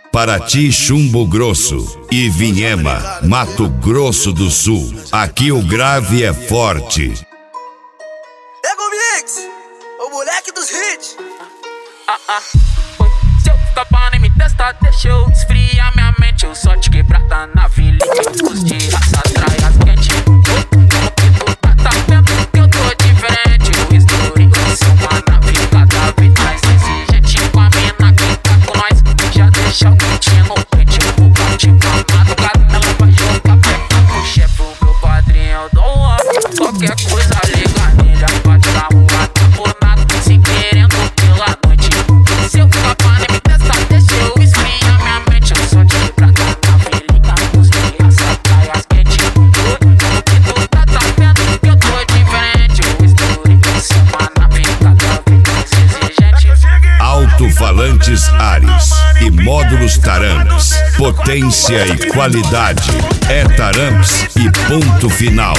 Paraty, Chumbo Grosso e Vinhema, Mato Grosso do Sul. Aqui o grave é forte. Pega o mix, o moleque dos hits. Se eu ficar pra nem me testar, deixa eu esfriar minha mente. Eu só te quebrada na vila, os de raça trai as quentes. Tá vendo que eu tô diferente? O histórico, sou uma nave cada vez mais exigente. Com a mina que tá com nós, já deixa o quentinho no pente. Eu vou partir pra madrugada, ela vai jogar perto pro chefe, o meu padrinho. Eu dou um up, qualquer coisa liga nele. Pode dar rua, tá por nada, se querendo pela noite. Se eu ficar pra nem me testar, deixa eu esfriar minha mente. Eu só te quebrada na velhinha, os de raça trai as quentes. Tu tá vendo que eu tô diferente? O histórico, sou uma nave cada vez mais exigente. Alto-falantes Ares e módulos Taramps. Potência e qualidade é Taramps e ponto final.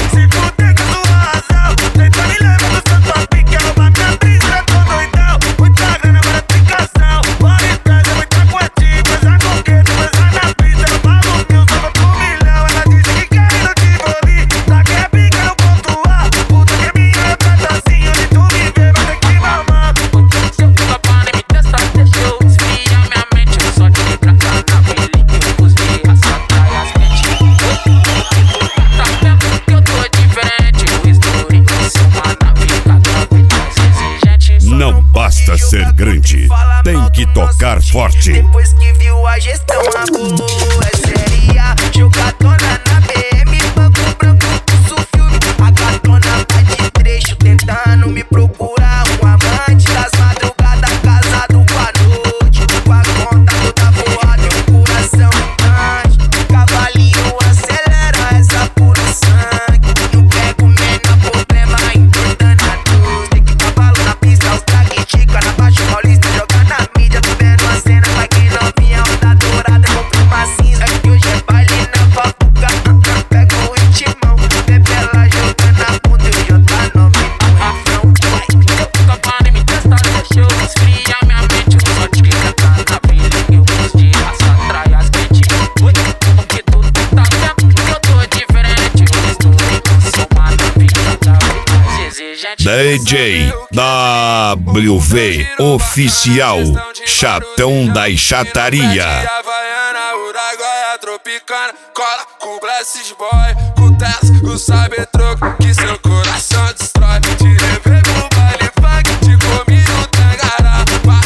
Não basta ser grande, tem que tocar forte. Depois que viu a gestão, a Bulu é séria. Jogadona na BM, banco branco, pulso filme. A gatona vai de trecho, tentando me procurar um amante das madrugadas, casado com a noite. Com a conta toda voada, meu coração gigante. Cavalinho acelera essa puro sangue. Não pego o menor problema, importando a doce. Tem que cavalo na pista, os tragues chica na Baixo Paulista, joga na mídia, tô vendo a cena. Vai que novinha, onda dourada, comprei uma cinza. Que hoje é baile na fafuca, pega o ritmão. Bebe ela jogando na bunda, eu já tá novinho, refrão. Vai, eu ficar pra nem me testar, deixa eu esfriar minha mente. Eu só te quebrada na vila, os de raça trai as quentes. Porque tu tá vendo que eu tô diferente? O histórico, sou uma nave cada vez mais exigente. DJ WV Oficial, Chatão da Chataria. Havaiana, Uruguaia, Tropicana, cola com Blesses Boy, com Tess, com Cybertruck, que seu coração destrói. Te levei pro baile funk, te comi no tangará.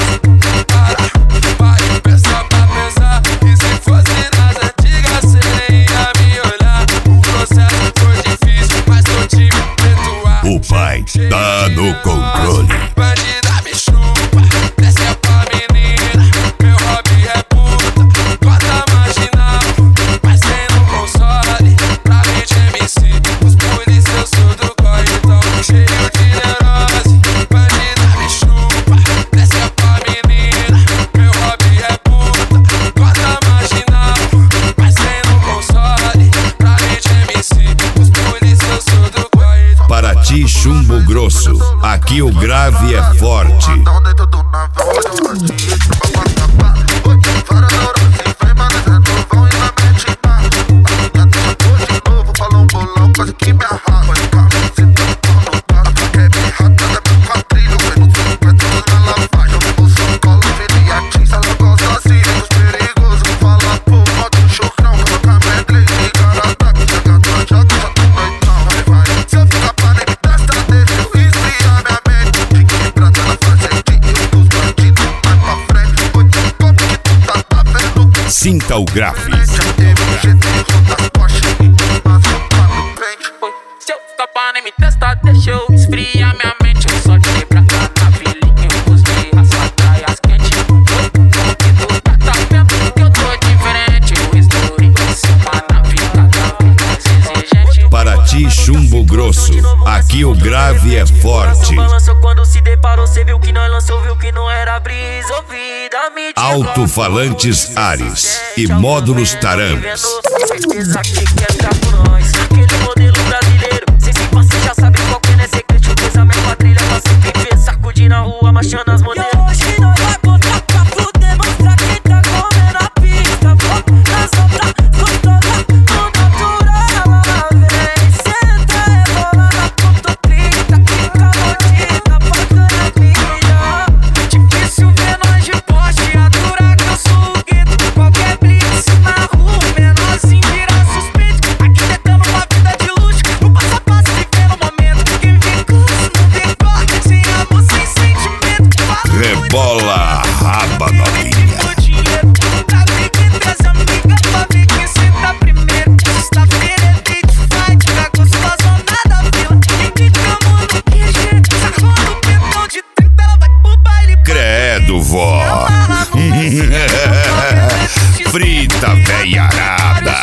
Para, pensa pra pensar. E se fosse nas antigas, cê nem ia me olhar. O processo foi difícil, mas tô time perdoar. O pai tá no controle. Bandida me chupa, desce pra menina. Meu hobby é puta, cota marginal. Mas tem no console, pra mim de MC. Os polícia eu sou do corridão, cheio de neurose. Bandida me chupa, desce pra menina. Meu hobby é puta, cota marginal. Mas tem no console, pra mim de MC. Os polícia eu sou do corridão. Paraty, Chumbo Grosso, aqui o grave é forte. Dentro do navão, eu assim, pra passar. Fora da hora, assim, vem manejando, vão ir na mente. Minha deixa tô de novo, falou um bolão, quase que me arrasa. Pode camiseta, pau no cara, quer me rata, é meu quadrilho. Vem no fundo, é tudo na lavagem. Eu sou colo, virei a tinta, ela gosta assim, menos perigoso. Fala, pô, modo chocão, coloca medley de garata. Chega tua jaca, já tô noitão, vai. Se eu ficar pra nem me testar, deixa eu esfriar minha mente. De quebrada na fazendinha, dos bandidos, vai pra frente. Oi, como que tu tá vendo? Sinta o grave. Se eu ficar pra nem me testar, deixa eu esfriar minha mente. Eu só te quebrada na vilinha, os de raça trai as quentes. Porque tu tá vendo que eu tô diferente? O histórico, sou uma nave cada vez mais exigente. Paraty, Chumbo Grosso, aqui o grave é forte. Balançou quando se deparou, cê viu que nós lançou, viu que não era brisa, ouvida, me Alto-falantes Ares e módulos Taramps. certeza que quer ficar com nós. Aquele modelo brasileiro, cê se passa, já sabe qual que é secreto. Fez a minha quadrilha pra se viver, sacudindo a rua, machando as modelos. E hoje nós vai botar pra fuder, mostrar quem tá comendo a pizza. Rebola a raba, novinha. Credo, vó. Frita veiarada.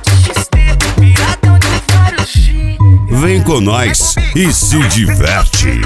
Vem com nós e se diverte.